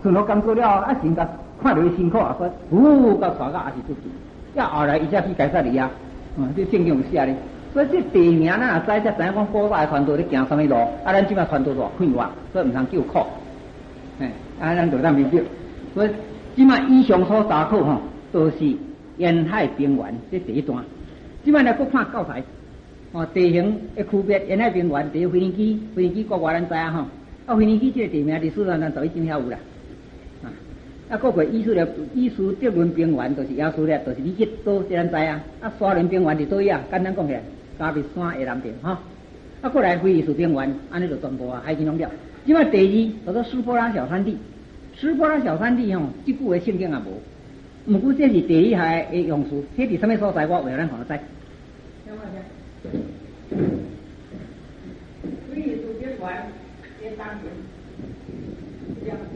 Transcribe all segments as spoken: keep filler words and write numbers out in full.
顺路工作了，啊，先甲看到伊辛苦啊，说呜，甲带到也是出去，要后来伊才去改善哩啊，嗯，这圣经有写咧。所以这地名咱也知，才知影讲古代传道咧行什么路，啊，咱即摆传道偌快活，所以毋通叫苦，哎，啊，咱就当明白。所以即摆以上所查考吼，都是沿海平原这第一段。即摆来搁看教材，哦，地形的区别，沿海平原第一飞年机，飞年机国外咱知影吼，啊，飞年机这个地名历史上咱就已经晓有啦，啊，啊，各个伊斯兰伊斯德伦平原就是亚述咧，就是你去倒这咱知啊，啊，沙伦平原是倒呀，简单讲起来。加密山的南边哈，啊，过来非利士平原，安尼就全部啊海景拢了。即摆第二叫做斯波拉小山地，斯波拉小山地吼，即句的圣经也无，毋过这是地理学的用词，这伫什么所在？我为咱看得知。非利士平原的当边，这样。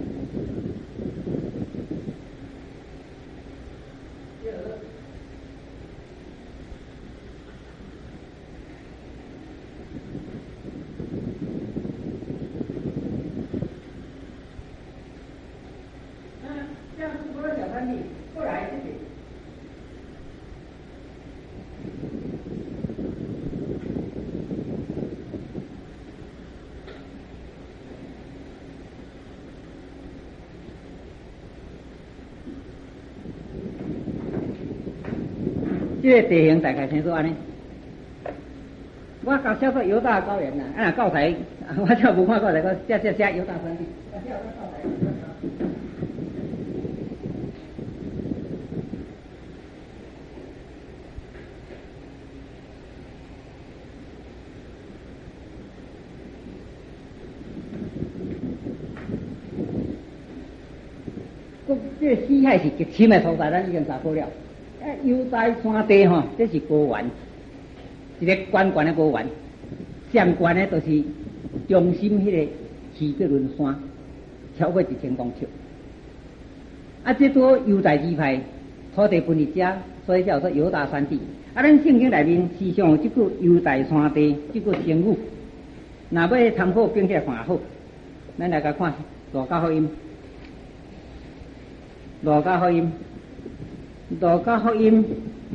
这个地形大概先说安尼，我搞叫做犹大高原呐，啊，教材我就无看过来个，写写写犹大山地，啊，这个教材。这个死海是极深的所在，咱已经查过了。啊，犹大山地吼，这是高原，一个悬悬的高原，上悬的就是中心迄个希伯伦山，超过一千公尺。啊，这都犹大支派土地分离者，所以叫做犹大山地。啊，咱圣经内面时常有这句犹大山地这句成语，若要参考并且看好，咱来甲看路加福音。路加福音，路加福音，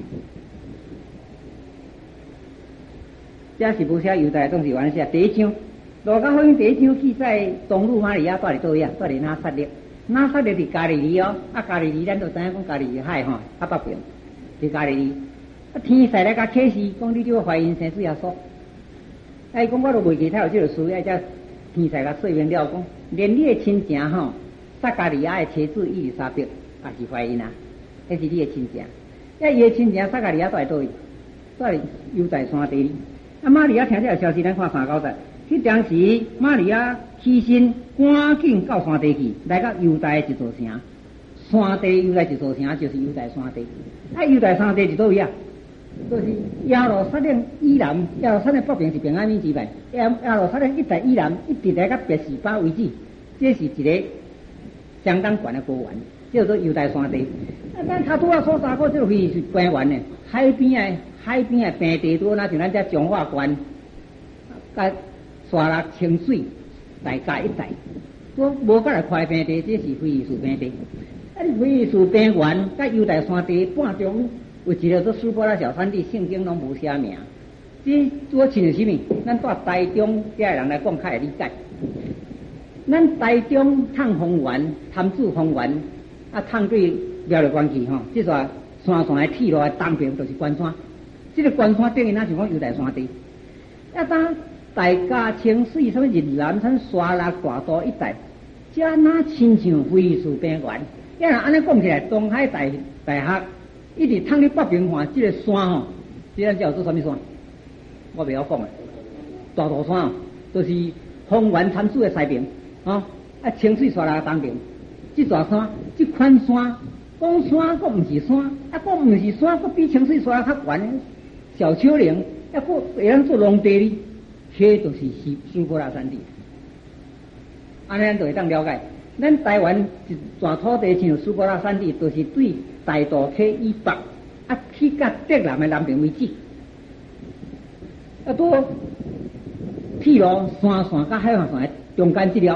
这是无写犹大，当时原写第一章。路加福音第一章记载，东路玛利亚住伫倒位啊？住伫拿撒勒，拿撒勒伫加利利哦。啊，加利利咱就知影讲加利利海吼，啊北边伫加利利。啊，天使来甲启示，讲你就要怀孕生主耶稣。哎，讲我都未记他有这个事，哎，这天使甲说明了，讲连你的亲情吼。撒加利亚的妻子伊丽莎白也是怀孕啊，那是你的亲情。那伊的亲情撒加利亚住在倒位？住在犹大山地里。啊，玛利亚听这个消息，咱看三九节。迄当时，玛利亚起身赶紧到山地去，来到犹大的一座城。山地犹大一座城就是犹大山地。啊，犹大山地是倒位啊？就是耶路撒冷以南，耶路撒冷北边是平安米之外，耶耶路撒冷一带以南，一直来到别是巴为止，这是一个。相当悬的高原，叫做犹大山地。啊，咱头拄啊所查过，这个位是平原呢，海边的海边的平地多，那像咱这彰化县，甲沙拉清水大家一带，我无甲来快平地，这是非利士平地。啊，非利士平原甲犹大山地半中有一个做斯波拉小山地，圣经拢无写名。这我亲像什么？咱带台中这人来讲，较会理解。咱台中探丰原、潭子丰原，啊，探对了了关系吼，这座山线的铁路的东边就是关山，这个关山等于哪像讲犹大山地。啊，当大家清水什么日南山沙拉大道一带，这哪亲像非利士平原？因为安尼讲起来，东海大大学一直探去北平看，这个山吼，这咱叫做什么山？我袂晓讲诶，大道山哦，就是丰原潭子的西边。哦，啊，清水沙拉东边，这座山，这款山，讲山，佫毋是山，啊，佫毋是山，佫比清水沙拉较悬，小丘陵，啊，佫会当做农地哩，这就是斯斯波拉山地。安尼咱就会当了解，咱台湾一全土地像斯波拉山地，就是对大道溪以北，啊，去到德南的南边为止，啊，多铁路山线甲海岸线中间这条，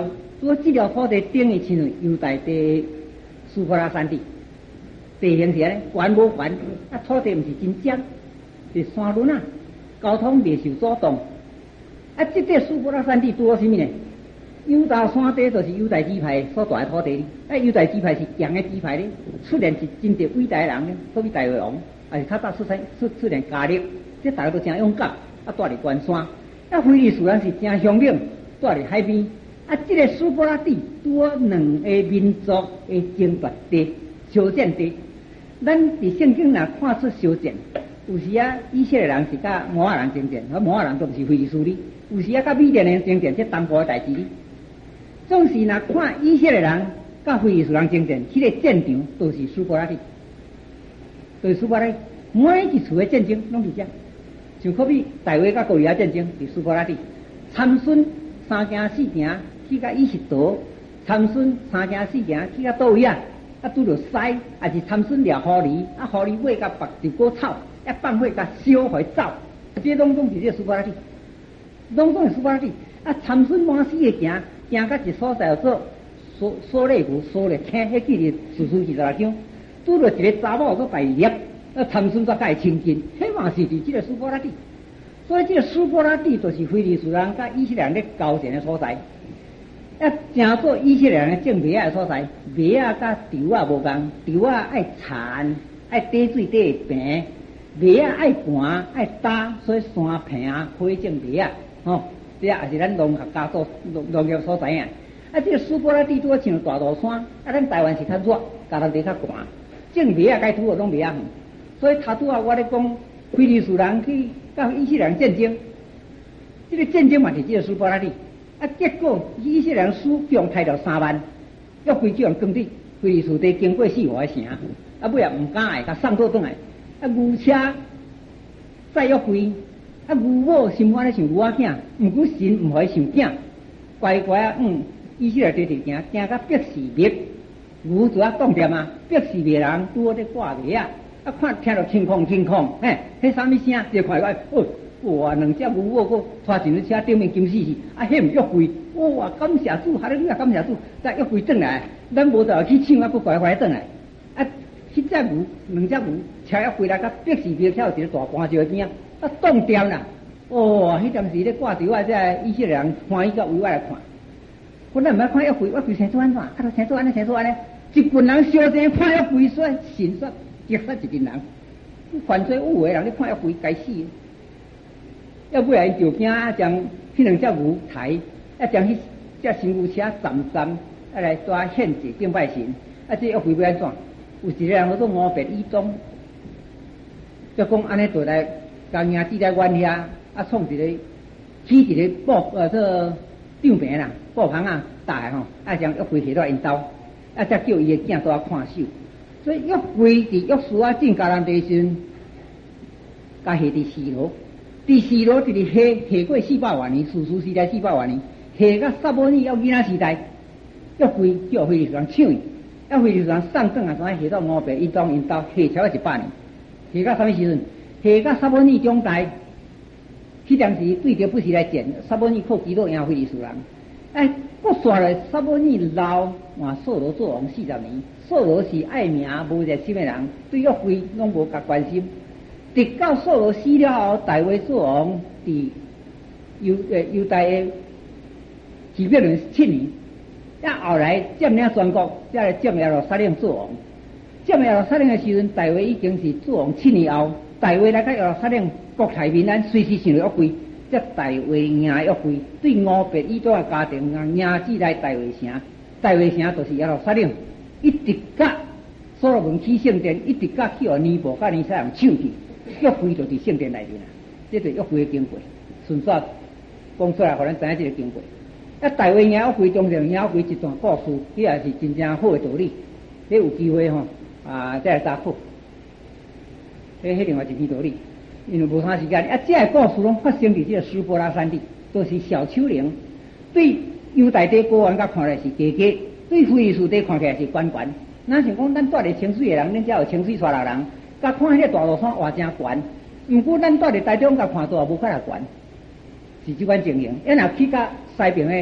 多这条土地等于亲像犹大地苏伯拉山地，地形是安尼，悬无悬，啊土地毋是真尖，是山峦啊，交通未受阻挡。啊，这块苏伯拉山地拄好什么呢？犹大山地就是犹大支派所住的土地，啊犹大支派是强的支派咧，出现是真正伟大的人咧，所以大卫王，啊是较早出生出出现加力，这大家都真勇敢，啊住伫关山，啊非利士人是真凶猛，住伫海边。啊，这个苏伯拉地拄好两个民族的争夺地、相战地。咱伫圣经若看出相战，有时啊以色列人是甲摩亚人争战，而摩亚人都不是非利士哩；有时啊甲缅甸人争战，这东部的代志哩。总是若看以色列人甲非利士人争战，迄、那个战场都是苏伯拉地，都是苏伯拉地。每一处的战争拢是这样，像可比大卫甲哥利亚战争是苏伯拉地，参孙三行四行。去甲伊是倒，参孙三行四行去甲倒位啊，啊拄着狮，啊是参孙掠狐狸，啊狐狸尾甲拔一棵草，一放火甲烧互伊走，这拢总是这苏伯拉地，拢总是苏伯拉地。啊参孙满死的行，行到一所在叫做索索勒湖，索勒坑，迄距离史书二十六章，拄着一个查某个白猎，啊参孙才甲伊亲近，迄嘛是伫这个苏伯拉地。所以这个苏伯拉地就是非利士人甲以色列人咧交战的所在。啊，正做以色列人种麦仔的所在，麦仔甲稻仔无共，稻仔爱田，爱滴水滴平，麦仔爱寒爱打，所以山平可以种麦仔，吼，这也是咱农学家所农农业所知影。啊，这个苏伯拉地拄啊像大肚山，啊，咱台湾是较热，加南地较寒，种麦仔该拄啊拢麦仔远，所以他拄啊我咧讲，非利士人去甲以色列人战争，这个战争嘛是这个苏伯拉地。啊！结果以色列人输，将杀了三万，约柜这样耕地，非利士地经过四外个城，啊尾也唔敢来，甲送倒转来。啊牛车载约柜，啊牛某心肝咧像牛仔囝，毋过神唔互伊想囝，乖乖啊嗯，以色列地地行，行到伯示麦，牛就啊冻点啊，伯示麦人拄好咧挂麦啊，啊看听到轻空轻空，嘿，迄啥物声？就看来哦。哇！两只牛我个拖上车顶面金死死，啊，迄毋约柜，哇！感谢主，哈利路亚，感谢主，再约柜转来，咱无得去抢啊，佫乖乖转来。啊，迄只牛，两只牛，车约柜来，甲伯示麦跳一个大盘石边啊，啊，冻掉啦！哇！迄阵时咧挂着我这以色列人欢喜到围我来看，我咱毋捌看约柜，约柜生做安怎？啊，都生做安尼，生做安尼，一群人相争看约柜，说神说击杀一群人，犯罪有为人咧看约柜，该死！要不然就惊将迄两只牛抬，啊将迄只神牛车站站，啊来抓献祭敬拜神，啊这要回要安怎？有一个人叫做五别以东，就讲安尼就来将兄弟来冤遐，啊创一个起一个布呃这吊平啦，布棚啊大吼，啊将约柜摕到因兜，啊才叫伊的囝蹛看守，所以约柜伫约书啊进迦南地时，甲下伫示罗。第四罗就是下下过四百万年，史书时代四百万年，下到撒母耳要囡仔时代，约柜叫非利士人抢伊，要非利士人送转啊，怎下到五百一当因兜下超过一百年，下到啥物时阵？下到撒母耳中代，迄当时对着不是来战，撒母耳靠基督赢非利士人，哎，不煞来撒母耳老换扫罗做王四十年，扫罗是爱名无热心的人，对约柜拢无甲关心。直到扫罗死了后，大卫做王，伫犹诶犹大的基遍伦七年，啊后来占领全国，才来占耶路撒冷做王。占耶路撒冷的时阵，大卫已经是做王七年后，大卫来到耶路撒冷国泰民安，随时想着约柜，这大卫赢约柜，对五百以多的家庭赢子来大卫城，大卫城就是耶路撒冷，一直到所罗门起圣殿，一直到去互尼布甲尼撒人抢去。约柜就伫圣殿内面啦，这就约柜的经过，顺续讲出来，互咱知影这个经过。啊，大卫赢约柜中间赢约柜一段故事，迄也是真正好的道理。迄有机会吼啊，再来查考。迄迄另外一篇道理，因为无啥时间。啊，这个故事拢发生伫这个苏伯拉山地，都是小丘陵。对犹大地国王甲看来是低低，对非利士地看起来是悬悬。咱想讲，咱住伫清水的人，恁才有清水沙拉人。甲看迄个大路山活真悬，毋过咱住伫台中甲看大无较来悬，是即款情形。因若去甲西边的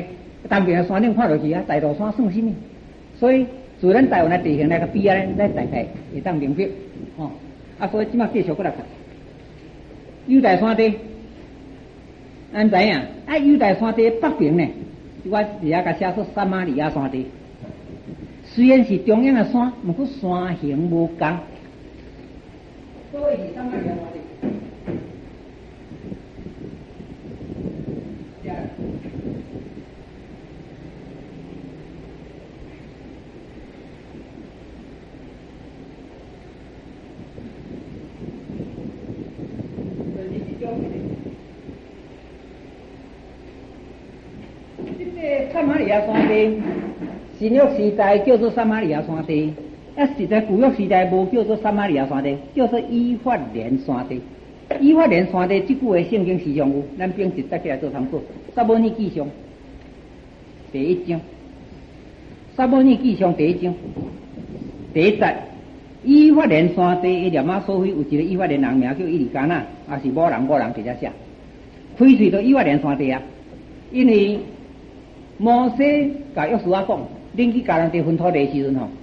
东边的山顶看落去啊，大肚山算什么？所以自咱台湾的地形来个比啊，咱大概会当明白哦。啊，所以即马继续过来看，优大山地，咱知影啊，优大山地北边呢，我而家甲写出撒马利亚山地。虽然是中央的山，不过山形无同。所以是撒马利亚山地。撒马利亚山地，新约时代叫做撒马利亚山地，啊，实在旧约时代无叫做撒马利亚山地，叫做以法莲山地。以法莲山地这句话圣经时常有，咱平时带起来做参考。撒母耳记上第一章，撒母耳记上第一章第一节，以法莲山地的念啊所非有一个以法莲人名叫伊利加纳，也是某人某人直接写，开喙到以法莲山地啊，因为摩西甲约书亚讲，恁去迦南地分土地的时阵吼，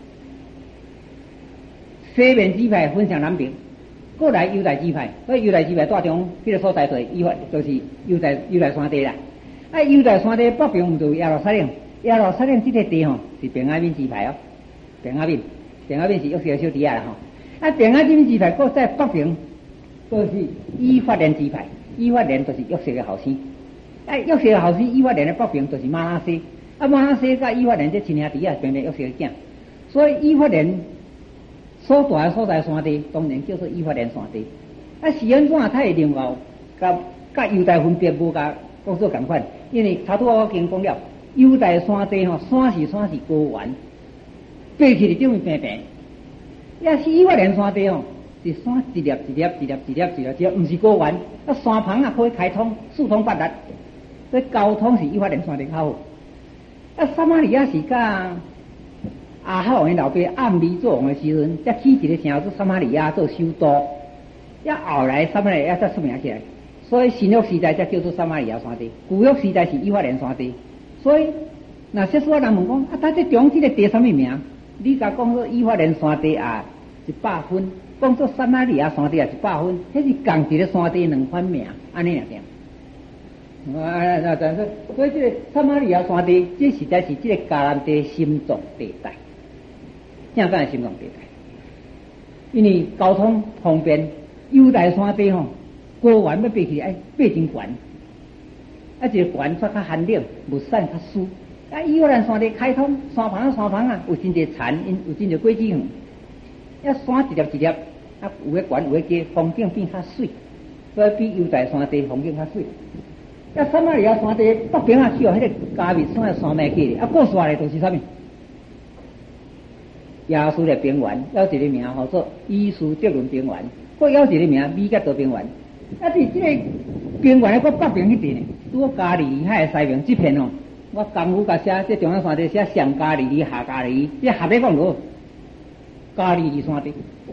西面支派分向南边，过来犹大支派，所以犹大支派带中迄个所在地，以法就是犹大犹大山地啦。啊，犹大山地北边毋就耶路撒冷，耶路撒冷这个地吼是便雅悯支派哦，便雅悯，便雅悯是约瑟的小弟仔啦吼。啊，便雅悯支派搁在北边，就是以法莲支派，以法莲就是约瑟的后生。啊，约瑟的后生以法莲的北边就是马拉西，啊马拉西甲以法莲这亲兄弟啊，变成约瑟的囝，所以以法莲所在的所在山地，当然叫做以法莲山地。啊，是安怎他会另外甲甲犹大分别无甲讲做共款？因为差不多我已经讲了，犹大山地吼，山是山是高原，爬起来顶面平平；也是以法莲山地吼，是山一粒一粒一粒一粒一粒一粒，毋是高原。啊，山旁啊可以开通，四通八达。所以交通是以法莲山地较好。啊，撒马利亚是甲亚哈王的老爸暗利做王的时阵，才起一个城做撒马利亚做首都。也后来撒马利亚才出名起来，所以新约时代才叫做撒马利亚山地，旧约时代是以法莲山地。所以那些所有人问讲啊，他这中这个地什么名？你甲讲说以法莲山地啊一百分，讲做撒马利亚山地啊一百分，迄是共一个山地两款名，安尼两点。啊，那但是，所以这个撒马利亚山地，这实在是这个迦南地心脏地带，正正的心脏地带。因为交通方便，犹大山地吼，高原要爬起来，哎，爬真悬，啊，一个悬煞较寒冷，物产较疏。啊，以法莲山地开通，山旁啊山旁啊，有真侪田，因有真侪果子园。啊，山一粒一粒，啊，有个悬有个低，风景变较水，所以比犹大山地风景较水。啊，撒马利亚山地北边啊，去哦，迄个加密山的山脉起的，啊，过山的都是啥物？亚述的平原，有一个名叫做伊斯德伦平原，搁有一个名米格多平原。啊，伫这个平原的搁北边迄边呢，拄好加利利海的西边这片哦，我功夫甲写这中央山地写上加利利下加利利，这合咧讲落加利利山地。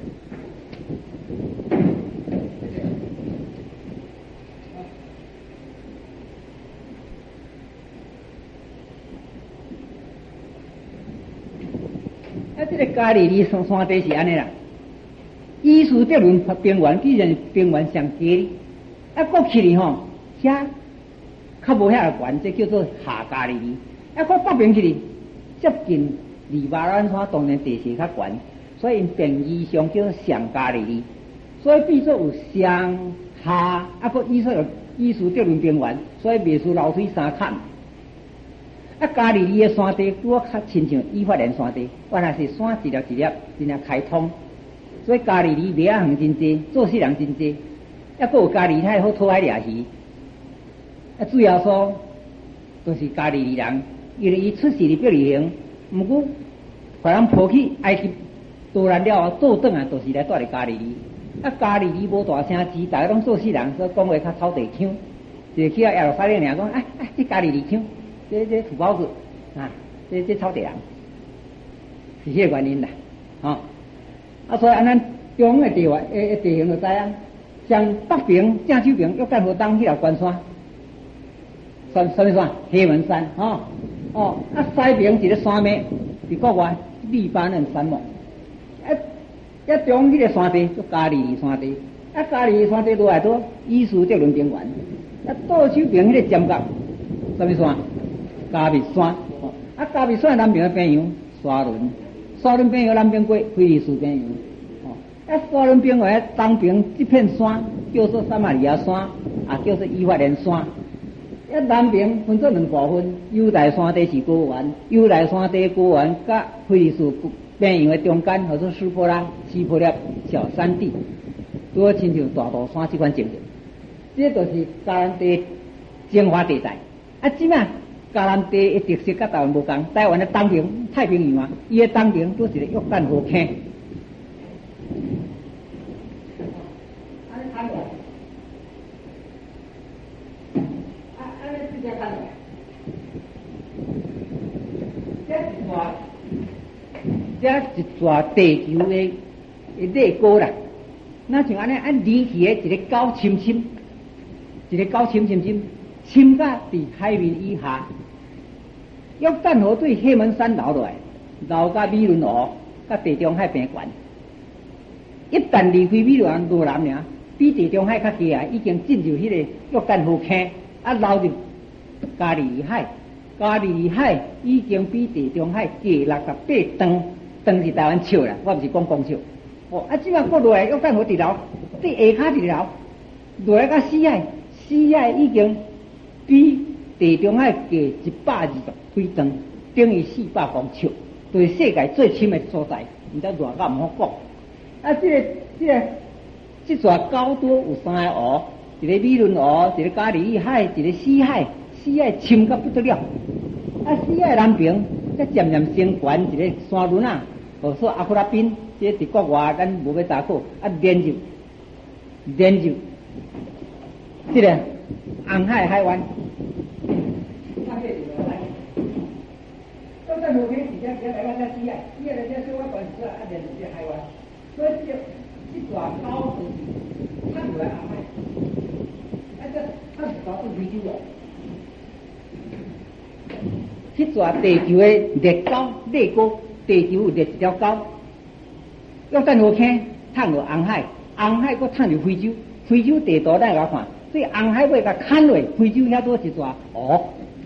啊，这个加利利山山地是安尼啦，伊斯德伦平原既然是平原上低，啊，过去哩吼，遮较无遐个悬，这叫做下加利利。啊，过北边去哩，接近黎巴嫩山，当然地势较悬，所以因变义上叫做上加利利。所以变做有上下，啊，个伊说有伊斯德伦平原，所以袂输楼梯三坎。啊，加利利的山地拄好较亲像以法莲山地，原来是山一粒一粒真正开通，所以加利利卖啊行真济，做事人真济，啊，还有加利利好讨海掠鱼，啊，主要说都是加利利人，因为伊出世伫伯利恒，毋过把人抱去埃及多难了后，倒转啊，都是来住伫加利利。啊，加利利无大城市，大家拢做事人，所以讲话较草地腔，就去啊耶路撒冷尔讲，哎哎，这加利利腔。这这土包子啊，这这草地人是这个原因啦，哦，啊，所以按咱中的地位诶诶地形就知啊，像北边、正手边约旦河东迄条关山，什什么山？黑门山，哦， 哦，啊西边一个山脉，伫国外黎巴嫩山脉，啊，啊中迄个山地叫加利利山地，啊加利利山地落来多伊斯哲伦平原，啊倒手边迄个尖角，什么山？加密山，哦，啊加密山南边的边洋沙伦，沙伦边洋南边过菲利斯边洋，哦，啊沙伦边洋东边这片山叫做撒马利亚山，啊叫做以法莲山。一南边分做两部分，犹大山地是高原，犹大山地高原甲菲利斯边洋的中间，叫做斯波拉、西坡列小山地，拄好亲像大肚山这款情形。这就是迦南地精华地带。啊，即摆迦南地的特色甲台湾无同，台湾的东边太平洋啊，伊的东边都是个约旦河坑。这一座地球的地高啦，那像安尼按离去的一个高深深，一个高深深深，深甲伫海面以下。约旦河对黑门山流落来，流到美伦河，甲地中海平原。一旦离开美伦河南尔，比地中海较低啊，已经进入迄个约旦河坑，啊流入加利利海。加利利海已经比地中海低六十八吨，吨是台湾笑啦，我毋是讲讲笑。哦，啊，即摆过落来约旦河直流，伫下骹直流，落来到西海，西海已经比地中海低一百二十几吨，等于四百公尺，对世界最深的所在，毋知偌高毋好讲。啊，即、这个、即、这个、即座高多有三个湖，一个美伦湖，一个加利利海，一个西海。西海深到不得了，啊，西海南边才渐渐升悬一个山轮啊，号说阿库拉宾，这伫国外咱无要查考，啊，连入连入这个红海海湾。到在路边底下，底下来到西海，西海来这小湾管是啊，连入这海湾，所以这这座高是看过来红海，啊，这它是高是非洲哦。迄座地球的裂沟、裂沟，地球有裂一条沟，约旦河坑探入红海，红海佫探入非洲，非洲地图咱来看，这红海尾甲砍落，非洲遐多一座湖。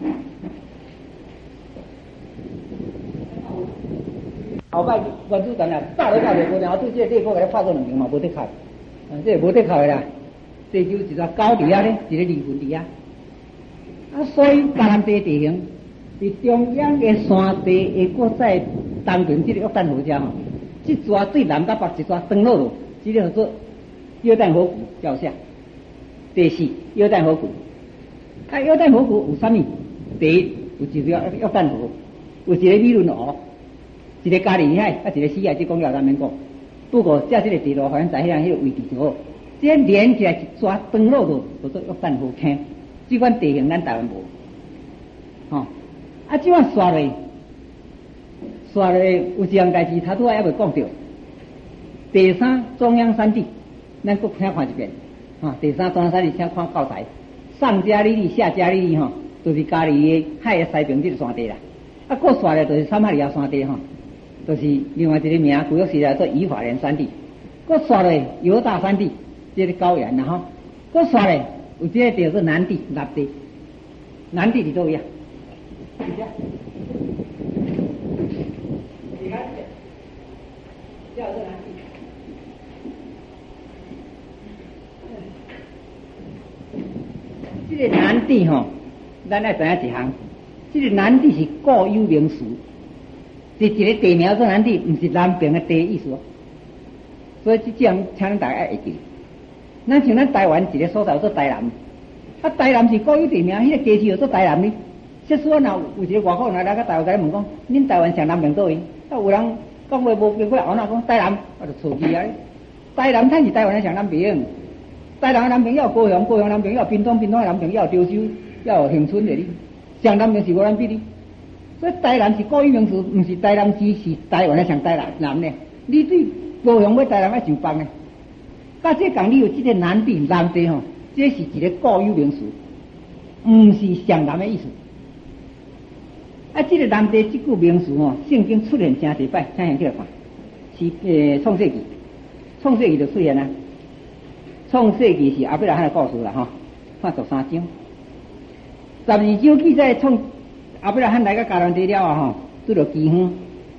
后摆原子弹啊，炸了到着无，然后对这个裂沟给它拍做两层嘛，无得靠，啊，这无得靠的啦。地球一座高伫遐咧，一个离分伫遐，啊，所以迦南地地形。伫中央嘅山地会搁在东边即个约旦河遮吼，即座最南到北一座登落落，即个叫做约旦河谷叫啥？第四约旦河谷。啊，约旦河谷有啥物？第一有一条约旦河，有一个美伦河，一个加利利海，啊一个西海，即讲了咱免讲。不过遮即个地图好像在迄样迄个位置就好，这连起来一座登落落，叫做约旦河坑。即款地形咱台湾无，吼、哦。啊，即款刷咧，刷咧有一样代志，他拄仔还未讲到。第三中央山地，咱搁听看一遍。哈，第三中央山地，请看教材。上加利利、下加利利，吼，就是加利利海的西边即个山地啦。啊，搁刷咧就是撒马利亚山地，吼，就是另外一个名，古约时代做以法莲山地。搁刷咧犹大山地，即个高原啦，吼。搁刷咧有即个叫做南地、南地，南地伫倒位啊？你看，你看，叫这南地。这个南地吼，咱爱知影一项，这个南地是固有名词，是一个地名做南地，不是南边的地意思。所以这样，请咱大家会记。咱像咱台湾一个所在叫做台南，啊，台南是固有地名，迄、那个街市叫做台南呢。即使我若有一个外国人来到台湾，甲你问讲，恁台湾上南边倒位？啊，有人讲话无经过后，那讲台南，我就错记啊！台南才是台湾的上南边，台南的南边要有高雄，高雄南边要有屏东，屏东的南边要有潮州，要有恒春的哩。上南边是无咱比哩，所以台南是固有名词，毋是台南市，是台湾的上台南南呢。你对高雄要台南要上北呢？甲这讲你有这个南地南地吼，这是一个固有名词，毋是上南的意思。 啊，这个南地这句名词哦，圣经出现真侪摆，请先起来看。是诶，创世纪，创世纪就出现啦。创世纪是阿伯拉罕的故事啦，吼，看十三章。十二章记载创阿伯拉罕来到迦南地了啊，吼，拄着饥荒。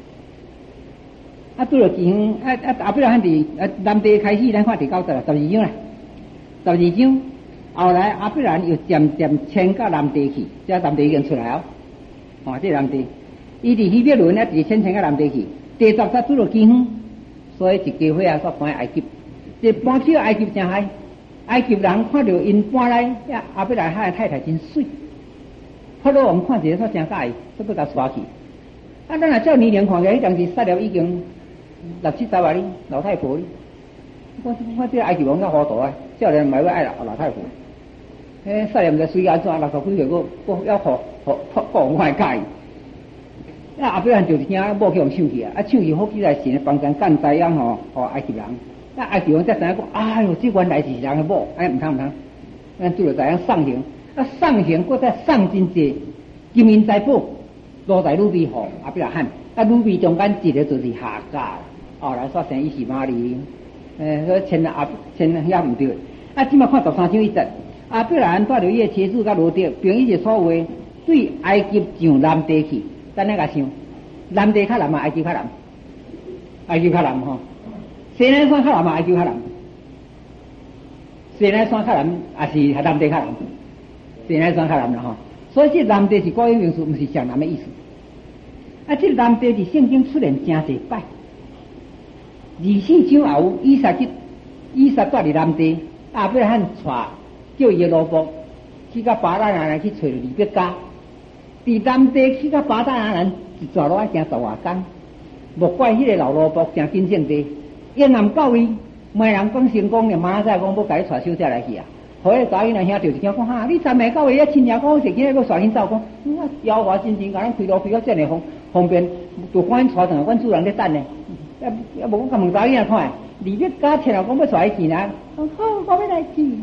啊，拄着饥荒，啊啊，阿伯拉罕伫啊南地开始，咱看第九节啦，十二章啦，十二章。后来阿伯拉罕又渐渐迁到南地去，这南地已经出来哦。哦，这南地，伊伫希伯伦啊，直迁迁到南地去。第十节拄着饥荒，所以一家伙啊，煞搬埃及。这搬去埃及真嗨，埃及人看到因搬来，呀，阿伯拉罕的太太真水。法老王看一个煞真介意，煞要甲带去。啊，咱若照年龄看起来，迄当时杀了已经六七十啊哩，老太婆哩。我我这埃及王较糊涂啊，少年唔系要爱老老太婆。诶，杀了唔知水安怎，六十几岁个个要好好好讲我介意。啊，阿伯兰就是惊某去用抢去啊，啊抢去好起来神帮咱干灾样吼，吼埃及人。啊埃及王才知影讲，哎哟，这原来是人的某，哎唔通唔通，咱拄着知影送行，啊送行，搁再送真济金银财宝，落在鲁比河阿伯拉罕，啊鲁比中间一个就是夏甲，后来煞生伊是玛丽，诶，所以签阿签遐唔对，啊即马看十三章一节，阿伯拉罕带着伊的妻子甲罗德，并伊个所为对埃及上南地去，咱那个想，南地较南嘛，埃及较南，埃及较南吼。西南山较南嘛，埃及较南；西南山较南，也是南地较南。西南山较南啦吼，所以这南地是古语名词，不是上南的意思。啊，这南地伫圣经出现真侪摆。二四章也有以撒去，以撒住伫南地，阿伯拉罕带叫伊的罗伯去甲巴旦人去找利百加，伫南地去甲巴旦人一抓落来行十外工，莫怪迄个老罗伯真谨慎地。越南到位，卖人讲成功，明仔载讲要甲伊带手下来去啊！好个查囡仔兄弟就听讲哈，你昨暝到位，遐亲戚讲是今日要带因走，讲我妖华真真，甲咱开路开到遮尔方方便，就赶紧带上，阮主人咧等呢。也也无讲问查囡仔看，利百加听了讲要带伊去呢，好，我要来去。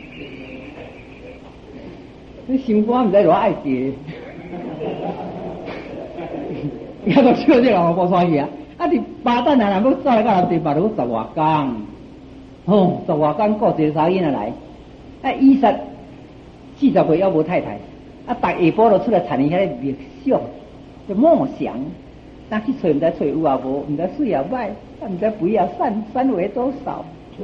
你心肝毋知偌爱记，伊都笑这老婆带去啊！啊！伫巴旦人要走来到南地，巴都十外工，吼，十外工过一个查囡仔来。啊，以撒四十岁还无太太，啊，逐下晡就出来谈伊遐个梦想，就梦想。但去找毋知找有啊无，毋知水啊歹，啊毋知肥啊瘦，瘦为多少。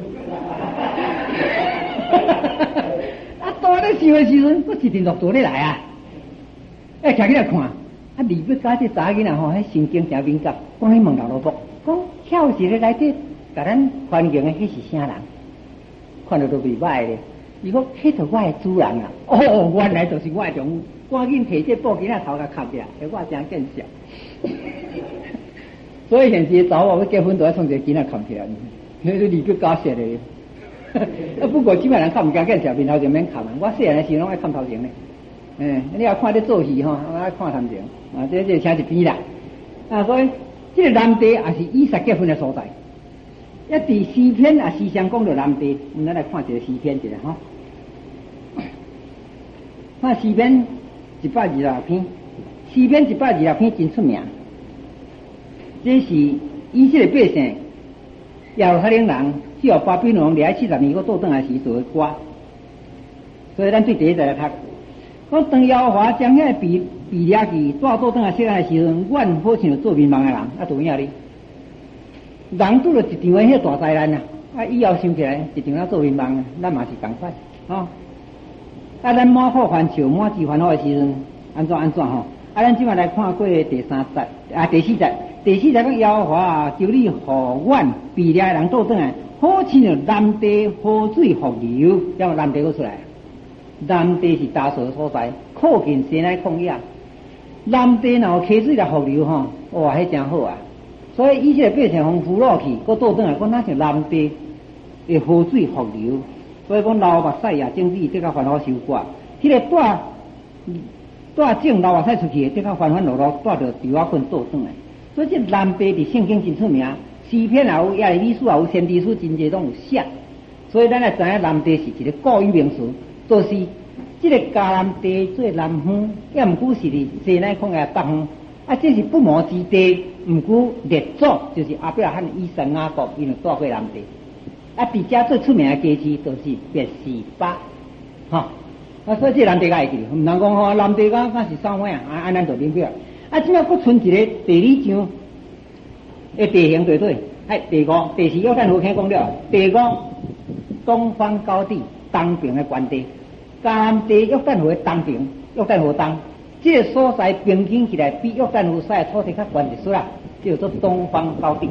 啊，当咧想的时阵，佫一阵落倒咧来啊！哎，徛起来看。啊！利百加这查囡仔吼，迄神经真敏感。讲去问老罗伯，讲巧是咧内底，甲咱环境的迄是啥人？看到都袂歹咧。伊讲迄著我的主人啊！哦，原来就是我的丈夫。赶紧摕这布巾仔头甲扛起来，诶，我真见笑。所以现时查某要结婚都要创一个巾仔扛起来，迄是利百加说的。啊，不过即摆人较毋惊见笑，面头前免扛啊。我细汉的时候拢爱看头前咧。嗯，你也看咧做戏吼，我爱看头前。啊，这这请一边啦。啊，所以这个南地也是以撒结婚的所在。一伫诗篇啊，时常讲到南地，咱来看一个诗篇一下吼。看诗篇一百二十六篇，诗篇一百二十六篇真出名。这是以色列百姓耶路撒冷人只有巴比伦王掠七十年个倒转来时做的歌。所以咱对第一节来读。讲当耶和华将遐被被掠去带倒转来世界的时阵，阮好像做迷茫的人，啊，做影哩？人拄着一场的迄大灾难啊！啊，以后想起来一场啊做迷茫，咱嘛是共款，吼、哦。啊，咱满腹烦愁、满志烦恼的时阵，安怎安怎吼？啊，咱即摆来看过第三节啊，第四节，第四节讲耶和华啊，求你互阮被掠的人倒转来，好像南地河水复流，要南地佫出来。南地是大水所在，靠近西奈旷野。南地若有溪水来复流吼，哇，迄真好啊！所以以色列百姓从俘虏去，搁倒转来，讲那像南地的河水复流。所以讲流目屎也种子，这较烦恼收割。迄、那个带带种流目屎出去，这较烦烦恼恼带着稻仔捆倒转来。所以这南地伫圣经真出名，诗篇也有，耶利米书也有，先知书真济拢有写。所以咱来知影南地是一个古语名词。就是这个迦南地做南方，也毋过是伫西奈孔嘅北方。啊，这是不毛之地，毋过列祖就是阿伯拉罕、以撒、雅各，因为住过南地。啊，伫遮最出名嘅家祠就是别是巴，吼、哦。啊，所以这南地甲会记，毋通讲吼南地甲敢是啥物啊？啊，安咱就明白。啊，即摆佫剩一个地理上诶地形对对，哎，第五、第四约旦河坑讲了，第五东方高地东边诶原地，迦南地约旦河诶东边，约旦河东，这个所在平均起来比约旦河西诶土地较悬一丝啦，叫做东方高地。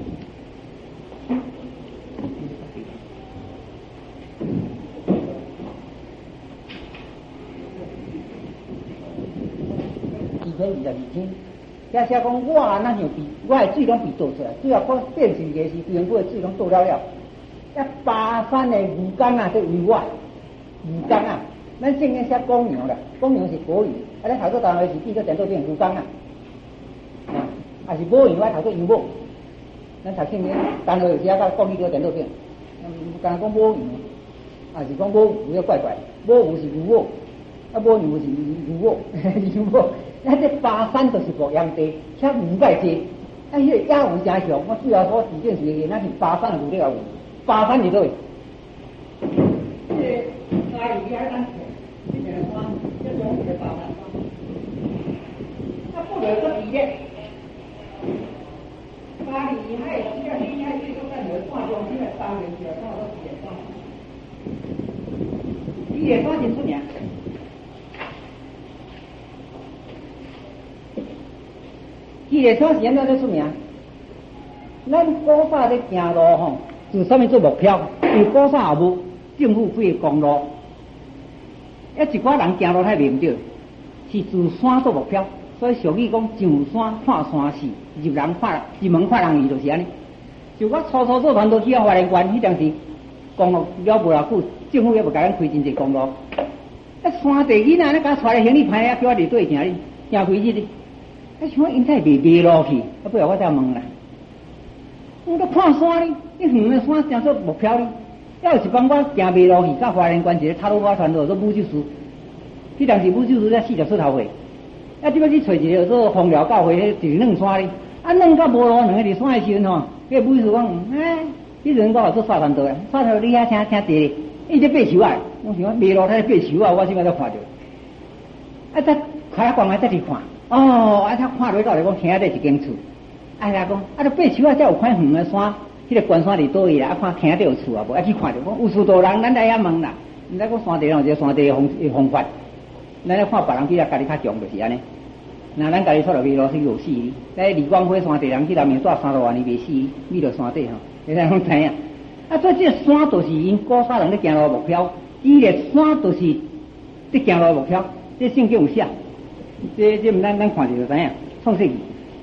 二十二天，假设讲我啊，那像比我的水拢被倒出来，最后讲变成个是全部的水拢倒了了。一巴山的鱼缸啊，都以外鱼缸啊，咱圣经写公牛啦，公牛是国语，啊，咱头做单位是变做点做变鱼缸啊，啊，啊是母鱼，我头做鱼母，咱读圣经单位有写甲讲伊做点做变，唔敢讲母鱼，啊是讲母鱼要怪怪，母鱼是鱼母，啊母牛是鱼母，鱼母。咱这巴山就是牧羊地，且鱼介济，啊，迄个野鱼真强。我主要所指定是咱是巴山有了有，巴山是对。这个嘉义海咱这个山，这种是巴山山。啊，不了个地咧，嘉义海这个厉害，这个咱就看中这个当年就看到地山，地山真出名。伊个山是安怎咧出名？咱古早咧行路吼，就啥物做目标？因为古早也无政府规个公路，一一寡人行路太袂着，是自山做目标。所以俗语讲上山看山势，入人看入门看人意，就是安尼。就我初初做团都去到花莲县，迄阵时公路了无偌久，政府也无甲咱开真济公路。啊，山地囡仔咧，甲带咧行李牌啊，叫我伫对行哩，行几日哩。啊，想因太袂迷路去，啊，不然我再问啦。我都看山哩，你远的山当做目标哩。要是讲我行迷路去，到花莲县一个塔鲁瓦船做做武术师，迄当时武术师才四十出头岁，啊，即摆去找一个做芳疗教会，迄就是两山哩。啊，两到无路，两个伫山的时阵吼，迄个武术讲，哎，迄阵我做沙团队啊，沙团队你遐听听地，伊在爬树啊，我想迷路在爬树啊，我即摆才看着。啊，再开啊，讲啊，再去看。哦，啊！他看落到来讲，听底一间厝。啊，他讲，啊，都爬树啊，才有看远的山，迄、那个关山伫倒位啦。啊，看听底有厝啊，无啊去看着。讲有许多人，咱来遐问啦。毋知讲山地有一个山地的方方法，咱咧看别人比较家己较强，就是安尼。那咱家己出落去，老是有死。在李光辉山地人去内面住三十多万年未死，遇到山地吼，你睇讲知影。啊，所以这个山就是因古早人咧行路目标，伊个山就是伫行路目标，这圣经有写。这这毋咱咱看就知影，创世纪，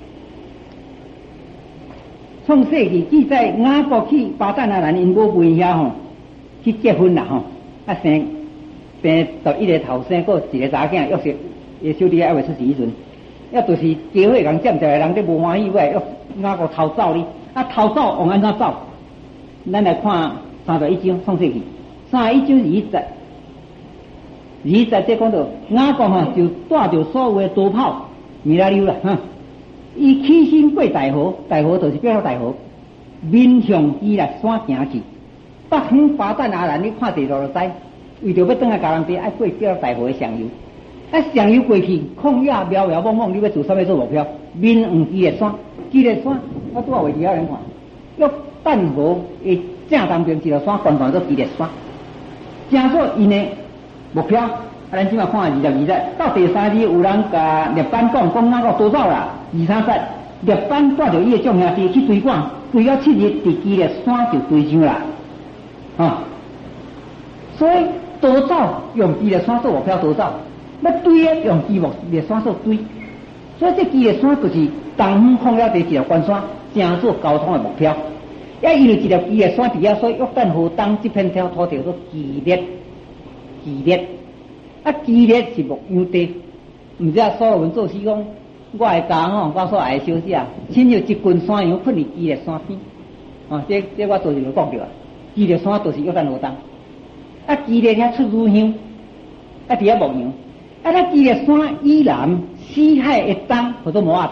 创世纪记载雅各去巴旦阿兰因母妹遐吼去结婚啦吼，啊生生十一个头生，个一个查囝，约瑟伊小弟还未出世时阵，要就是机会人占着的人，这无欢喜，喂，雅各逃走哩，啊逃走往安怎走？咱来看三十一章创世纪，三十一章二十。二十这讲到雅各哈就带着所有的刀炮、米拉溜啦，哈，伊起身过大河，大河就是叫做大河，面向伊来山行去。北方巴旦阿兰，你看地图就知，为着要转来家人地，爱过叫大河的上游，啊上游过去，旷野渺渺茫茫，你要做啥物做目标？面向基列山，基列山，我拄好为其他人看，约旦河的正东边一条山，完全做基列山，正做因的。目标，啊，咱即马看二十二节，到第三日有人甲列班讲，讲哪个多走啦？二三节，列班带着伊的众兄弟去追赶，追到七日，伫基列山就追上啦，啊！所以多走用基列山做目标，多走，要追的用基列山做追，所以这基列山就是东方旷野地一条关山，正做交通的目标。也因为一条基列山底下，所以约旦河东这片条土地叫做基列。基列，啊，基列是牧羊地，毋知啊，所罗门做事讲，我的家吼，我所爱的小姐啊，亲像一群山羊困伫基列山边，啊，这这我做就讲着啊，基列山就是约旦河东，啊，基列遐出乳香， 啊，伫遐牧羊。啊，咱记个山以南，西海一东，叫做摩崖地。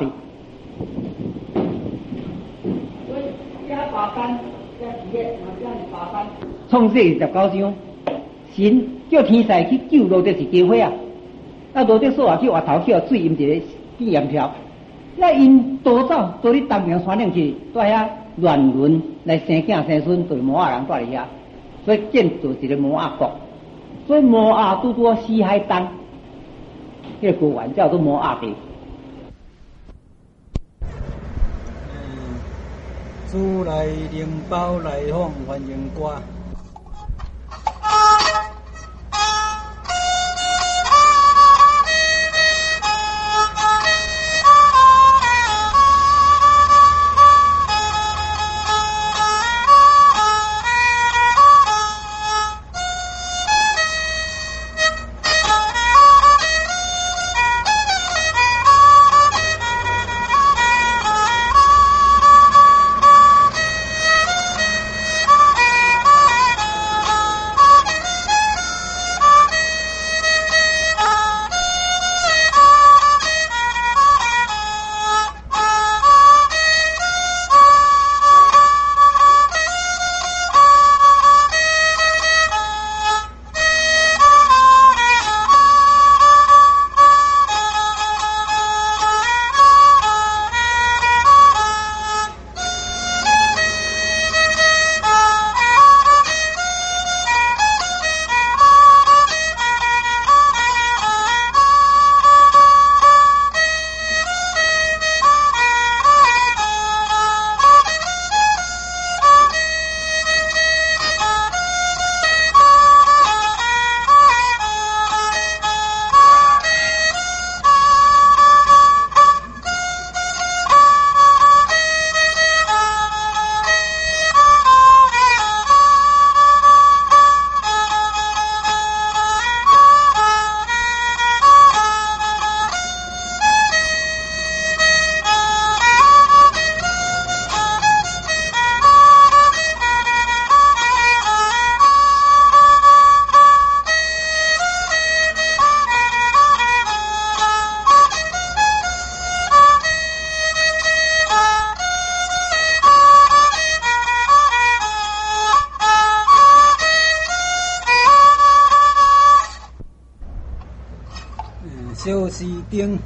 所以，遐爬山，遐是个，嘛遮是爬山。创世十九章，神叫天使去救罗得是机会啊！啊，罗得说啊，去外头去水，因一个去盐条。那因逃走，到你东边山顶去，在遐乱伦来生囝生孙，对摩崖人住伫遐，所以建造一个摩崖国。所以摩崖拄拄西海东。这个古玩叫做摩崖地。 嗯，主来灵包来访欢迎歌。小时丁。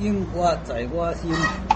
应我在我心。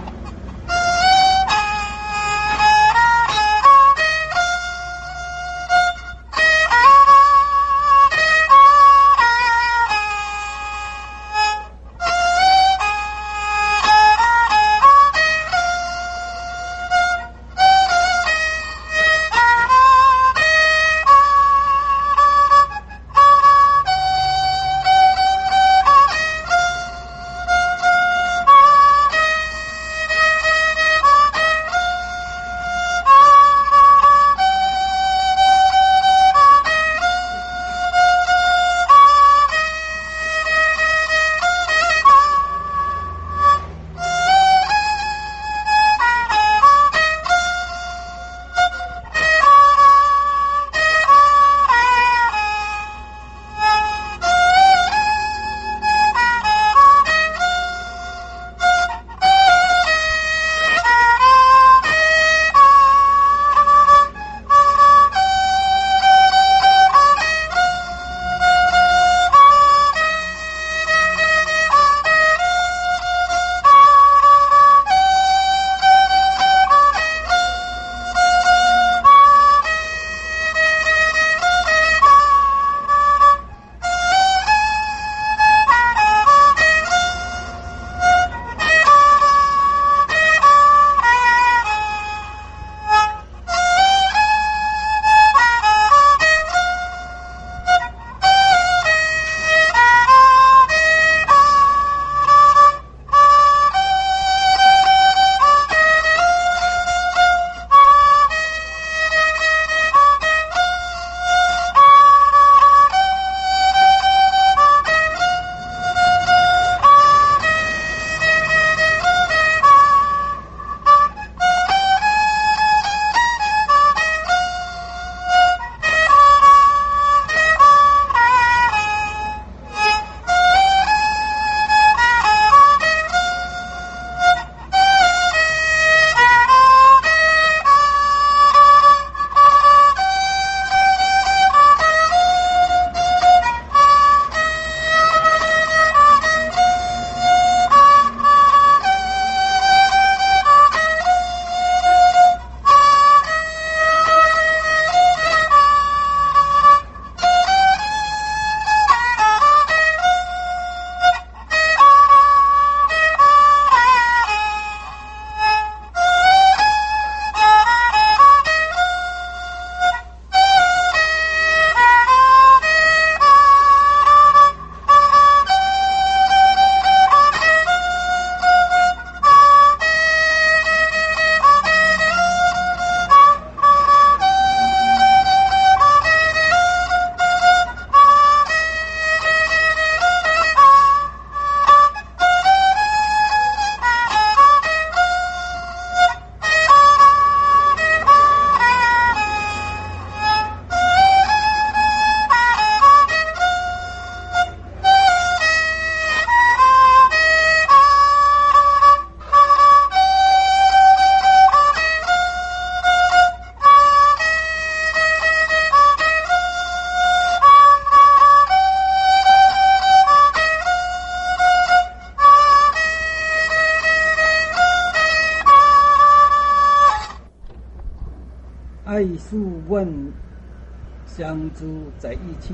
爱事问相知在一起。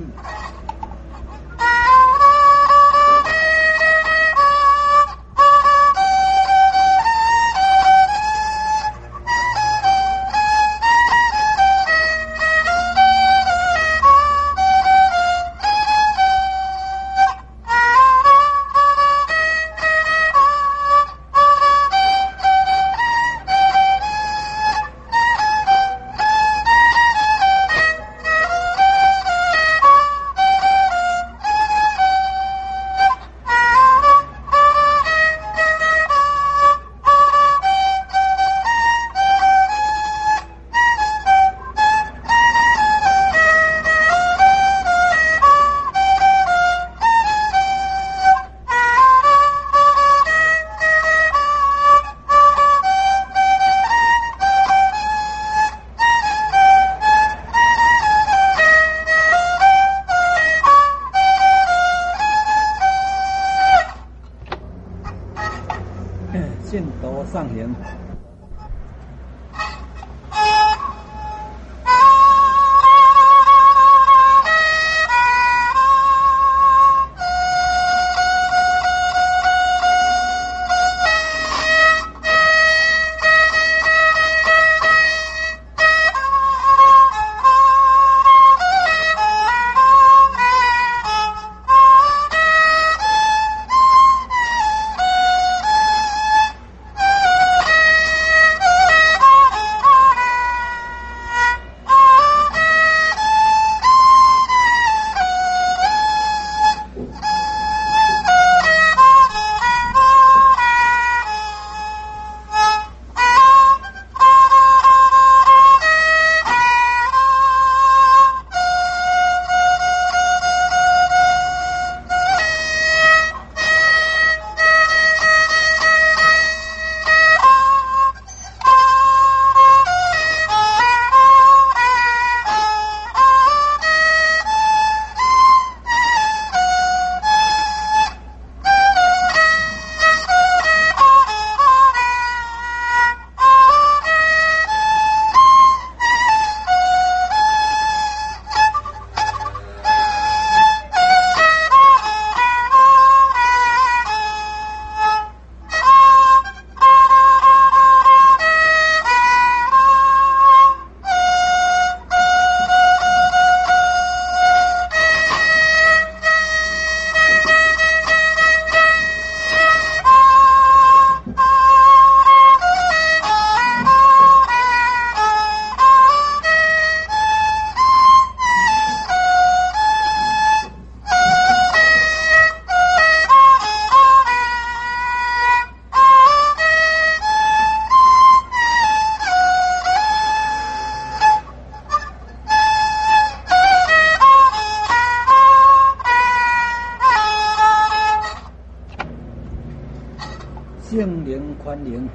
上行。圣灵宽灵。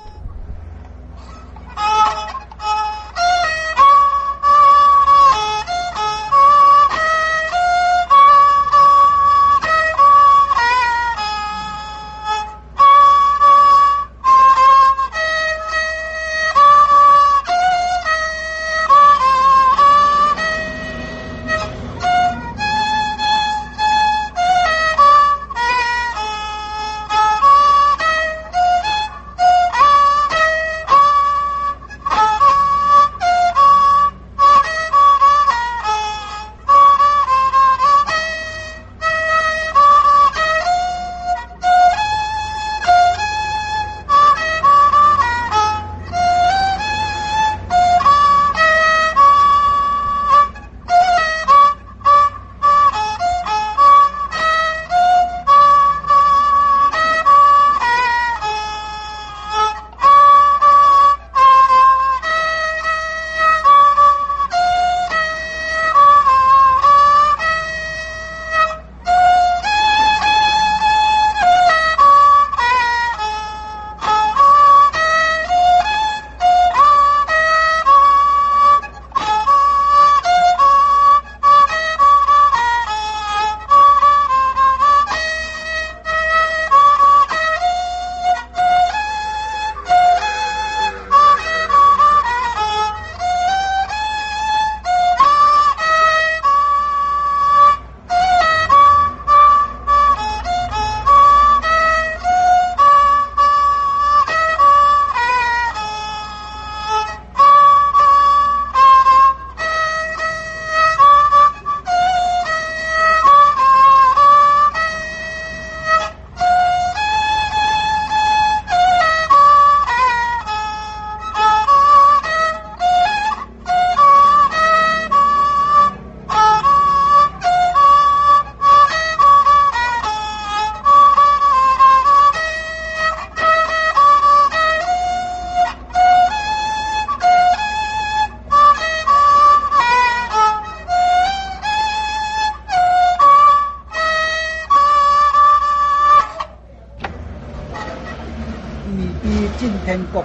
进天国。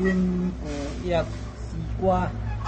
音符乐诗歌。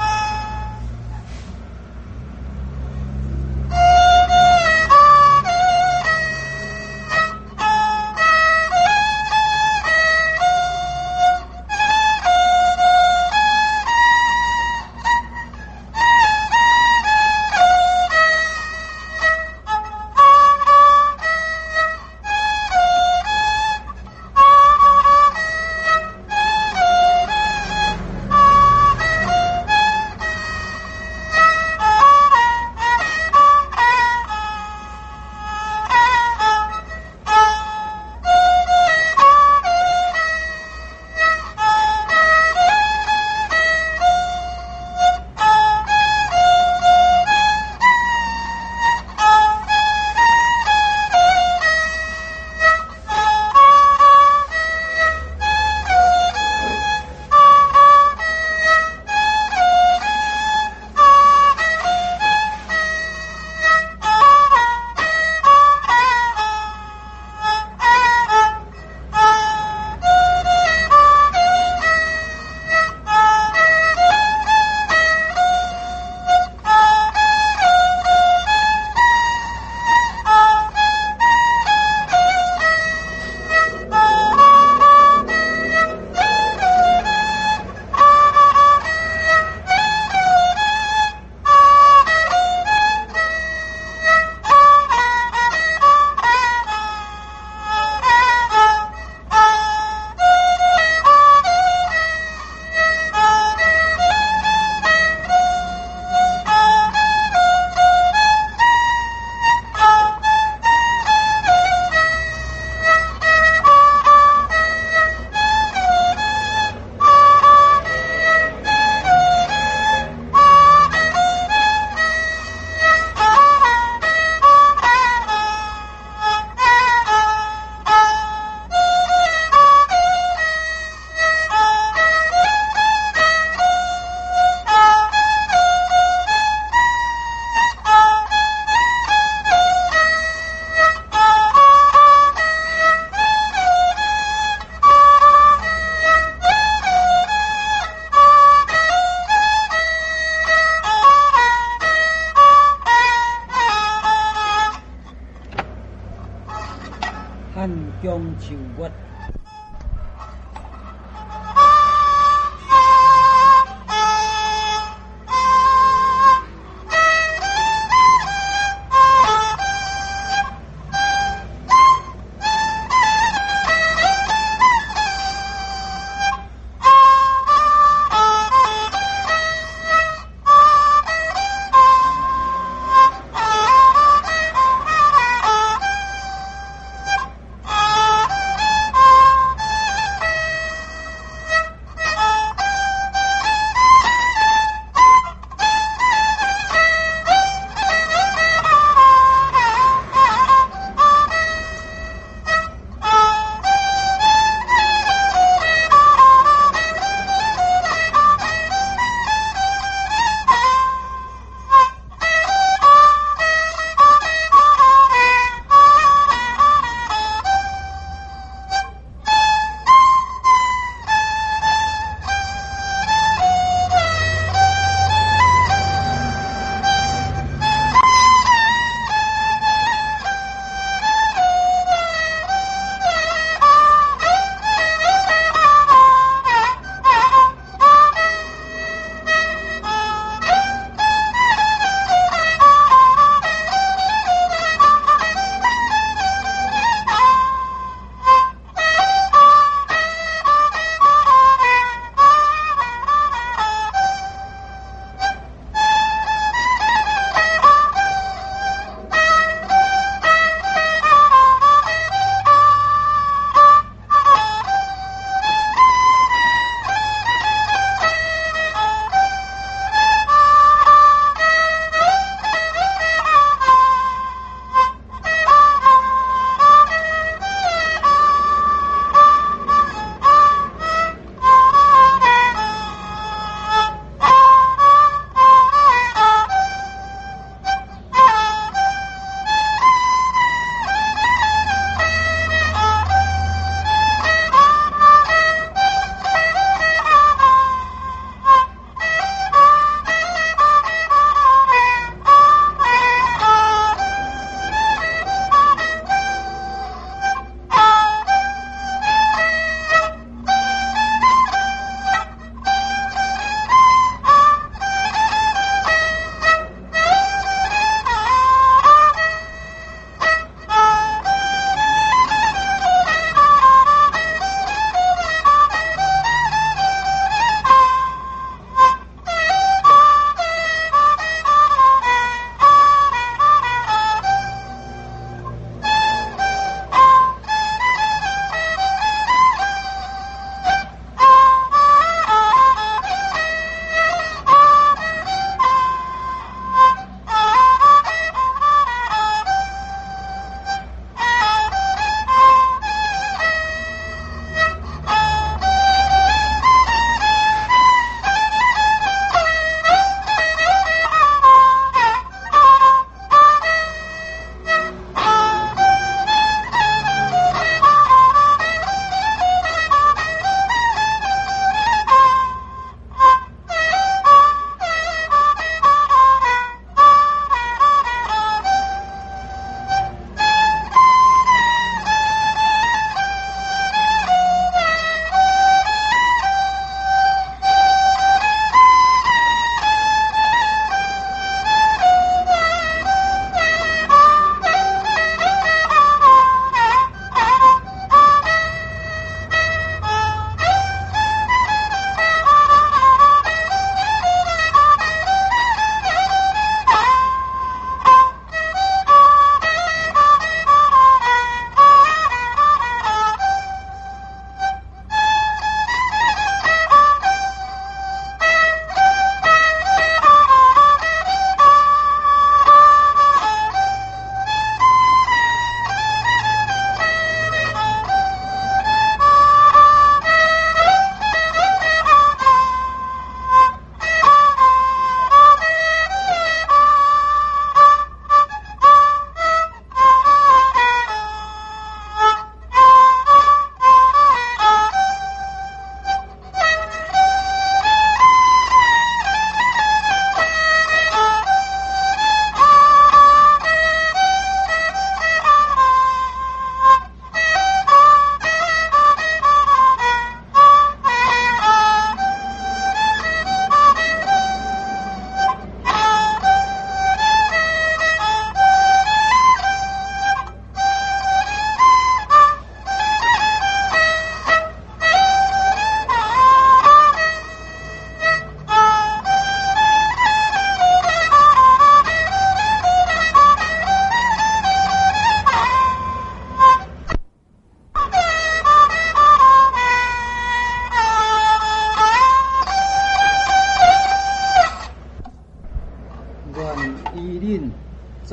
汉江秋月。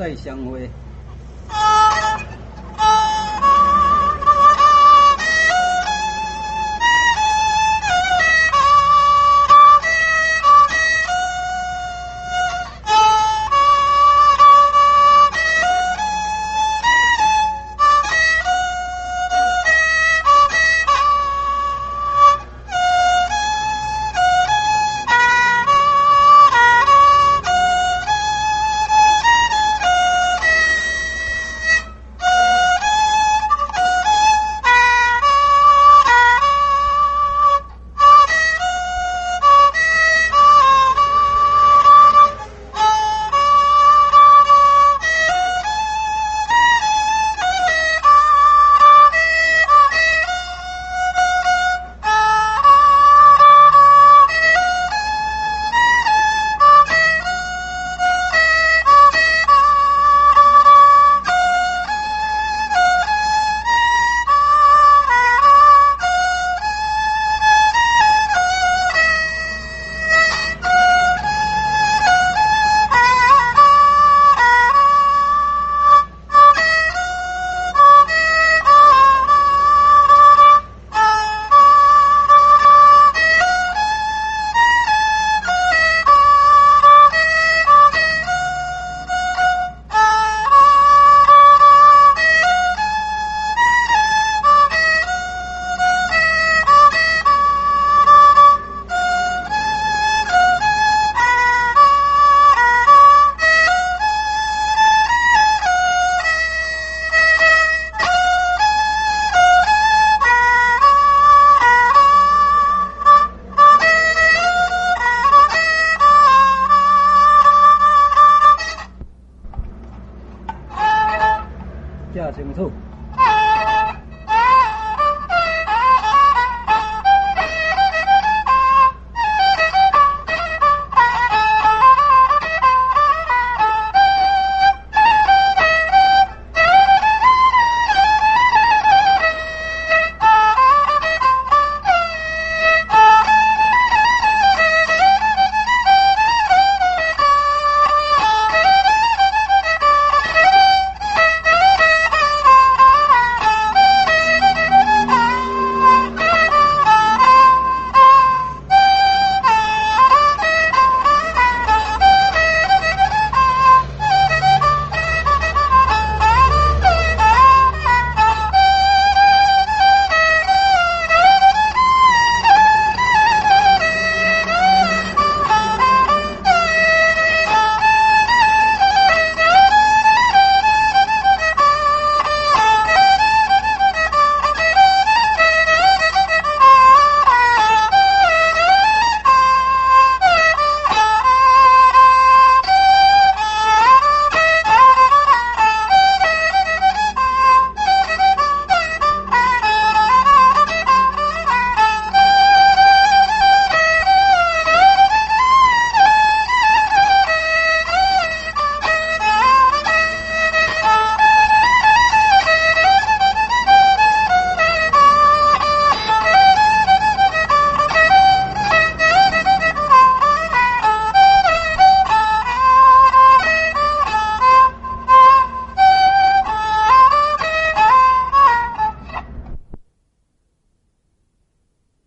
再相会。